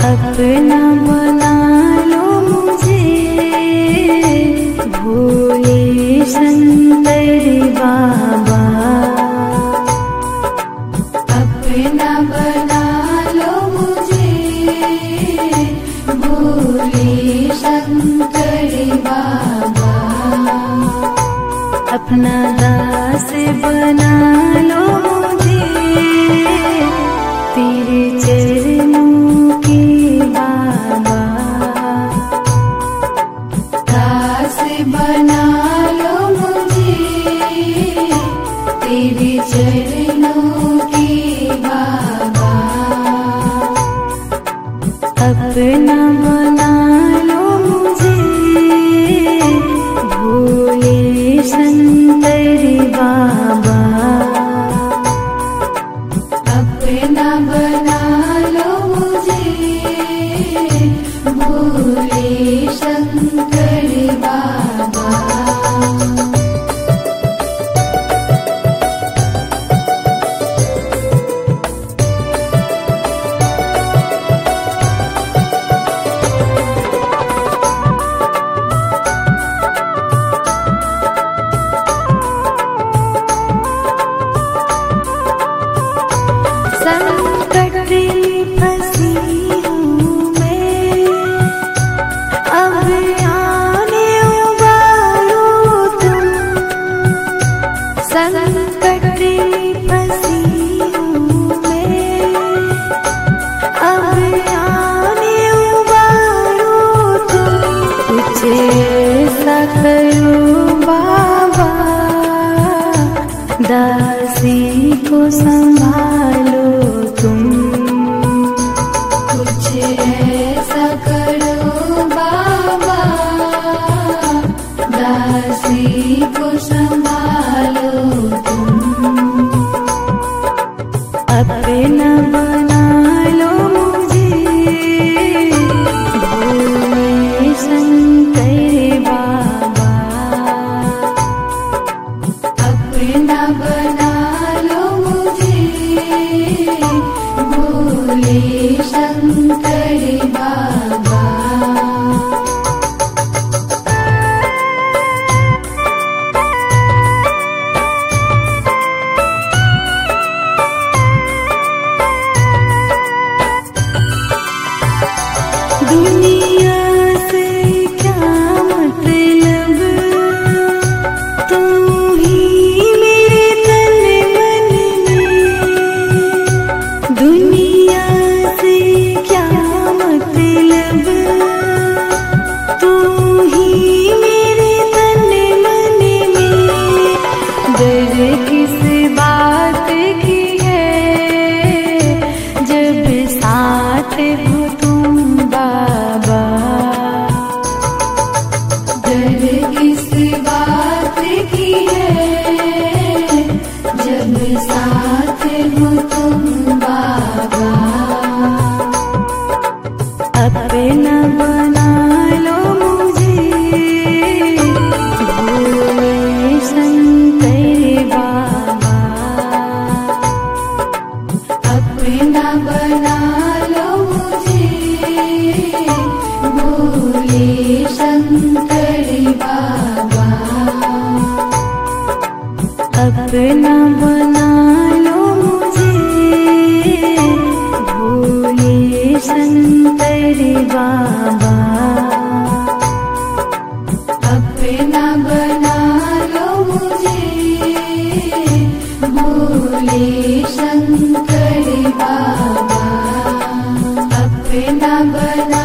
अपना बना लो मुझे, भोले शंकर बाबा। अपना बना लो मुझे, भोले शंकर बाबा। अपना दास बना लो मुझे, तेरे चरणों के बाबा। दास बना लो मुझे, तेरे चरणों के बाबा। अपना बना लो मुझे, भोले शंकर बाबा। अपना बना लो मुझे, भोले शंकर बाबा। संकट में फंसी हूँ मैं, अब आने उबारो तुम। संकट में फंसी हूँ मैं, अब आने उबारो तुम। कुछ ऐसा करो बाबा, दासी को संभालो तुम। कुछ ऐसा करो बाबा, दासी को संभालो तुम। अपना बना लो मुझे, भोले शंकर बाबा। अपना बना लो मुझे, भोले शंकर बाबा। दुनिया से क्या मतलब, तू ही मेरे तन मन में। दुनिया से क्या मतलब, तू ही मेरे तन मन में। डर किस बात की है, जब साथ हो तुम बाबा। डर किस बात की है, जब साथ हो तुम बाबा। अपना बना लो मुझे, भोले शंकर बाबा। अपना बना लो मुझे, भोले शंकर बाबा। अपना बना लो मुझे, भोले शंकर बाबा। अपना बना लो मुझे, भोले शंकर बाबा। अपना बना